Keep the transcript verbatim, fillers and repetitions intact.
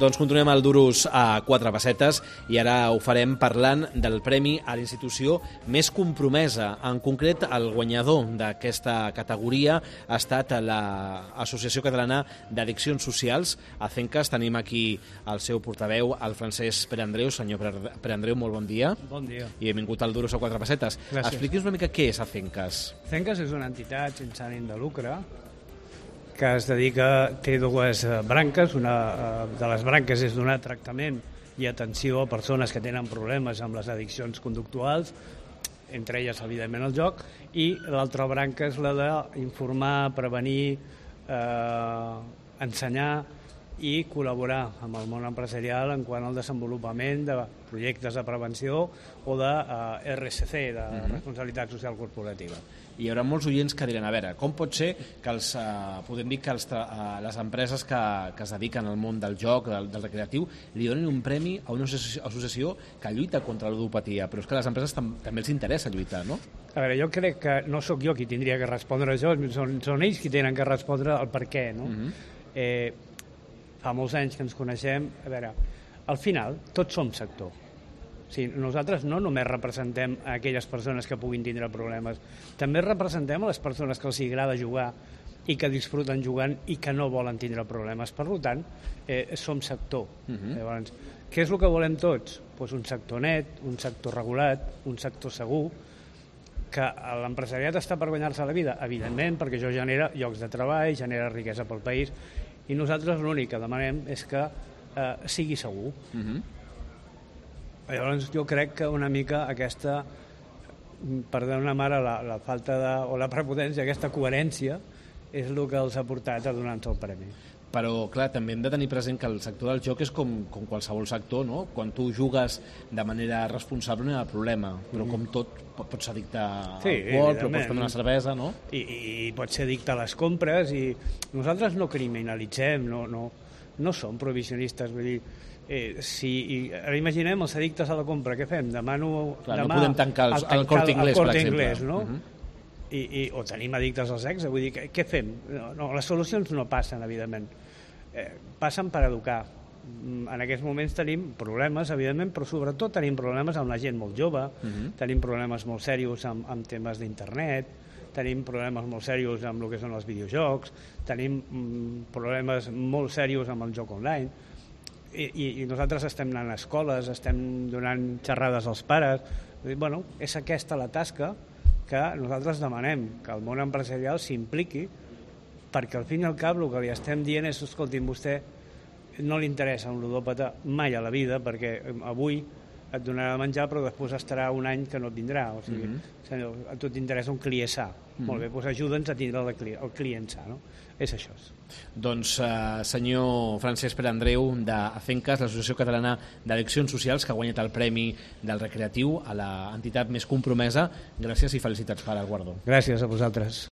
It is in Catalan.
Doncs continuem el Duros a quatre pessetes i ara ho farem parlant del premi a la institució més compromesa. En concret, el guanyador d'aquesta categoria ha estat l'Associació Catalana d'Addiccions Socials, Acencas. Tenim aquí el seu portaveu, el Francesc Pereandreu. Senyor Pereandreu, molt bon dia. Bon dia. I benvingut al Duros a quatre pessetes. Gràcies. Expliqui'ns una mica què és Acencas. Acencas és una entitat sense ànim de lucre que es dedica, té dues branques. Una de les branques és donar tractament i atenció a persones que tenen problemes amb les addiccions conductuals, entre elles, evidentment, el joc, i l'altra branca és la d'informar, prevenir, eh, ensenyar i col·laborar amb el món empresarial en quant al desenvolupament de projectes de prevenció o de eh, R S C, de Mm-hmm. responsabilitat social corporativa. Hi haurà molts oients que diran, a veure, com pot ser que els, eh, podem dir que els, eh, les empreses que, que es dediquen al món del joc, del, del recreatiu, li donin un premi a una associació, associació que lluita contra la ludopatia, però és que a les empreses tam també els interessa lluitar, no? A veure, jo crec que no sóc jo qui tindria que respondre a això, són, són ells qui tenen que respondre al per què, no? Mm-hmm. eh, fa molts anys que ens coneixem, a veure, al final tots som sector. O sigui, nosaltres no només representem a aquelles persones que puguin tindre problemes, també representem a les persones que els agrada jugar i que disfruten jugant i que no volen tindre problemes. Per tant, eh, som sector. Uh-huh. Llavors, què és el que volem tots? Pues un sector net, un sector regulat, un sector segur, que l'empresariat està per guanyar-se la vida, evidentment, perquè això genera llocs de treball, genera riquesa pel país, i nosaltres l'únic que demanem és que eh, sigui segur. Uh-huh. Llavors jo crec que una mica aquesta, perdona mare, la, la falta de, o la prepotència, aquesta coherència és el que els ha portat a donar-nos el premi. Però, clar, també hem de tenir present que el sector del joc és com, com qualsevol sector, no? Quan tu jugues de manera responsable no hi ha problema, però com tot pots ser addicte a Sí, alcohol, però pots prendre una cervesa, no? I, i pots ser addicte a les compres, i nosaltres no criminalitzem, no, no, no som prohibicionistes, vull dir, eh, si, i, ara imaginem els addictes a la compra, què fem? Demano, Clar, demà, no podem tancar els, el Corte Inglés, el per Corte exemple. Inglés, no? Uh-huh. I, i, o tenim addictes al sexe, vull dir, què, què fem? No, no, les solucions no passen, evidentment. Eh, passen per educar. En aquests moments tenim problemes, evidentment, però sobretot tenim problemes amb la gent molt jove, uh-huh. tenim problemes molt serios amb, amb temes d'internet, tenim problemes molt serios amb el que són els videojocs, tenim mm, problemes molt serios amb el joc online, i, i, i nosaltres estem anant a escoles, estem donant xerrades als pares. Bueno, és aquesta la tasca que nosaltres demanem, que el món empresarial s'impliqui, perquè al fin i al cap el que li estem dient és, escolti'm, vostè no li interessa un ludòpata mai a la vida, perquè avui et donarà de menjar però després estarà un any que no et vindrà. O sigui, mm-hmm. senyor, a tu t'interessa un client sa. Mm-hmm. Molt bé, doncs ajuda'ns a tindre el client, el client sa, no? És això. Doncs, eh, senyor Francesc Pereandreu, d'Acencas, l'Associació Catalana d'Addiccions Socials, que ha guanyat el Premi del Recreatiu a l'entitat més compromesa, gràcies i felicitats per al guardó. Gràcies a vosaltres.